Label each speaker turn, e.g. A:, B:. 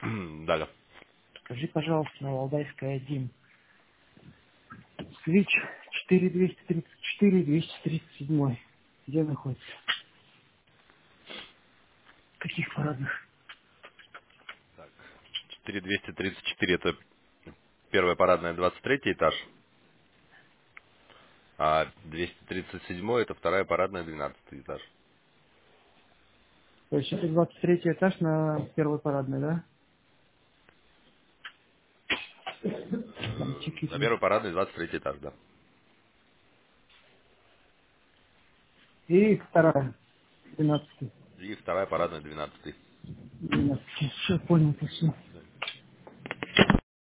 A: Да.
B: Скажи, пожалуйста, на Валдайская 1. Свич 4234, 237. Где находится? В каких парадных?
A: 4234 это первая парадная, 23 этаж, а 237 это вторая парадная, 12 этаж.
B: То есть это 23 этаж на первой парадной, да? Там
A: На
B: чекитывай.
A: первой парадной 23 этаж, да.
B: И вторая, 12.
A: И вторая парадная, 12.
B: 12. Все, понял, спасибо.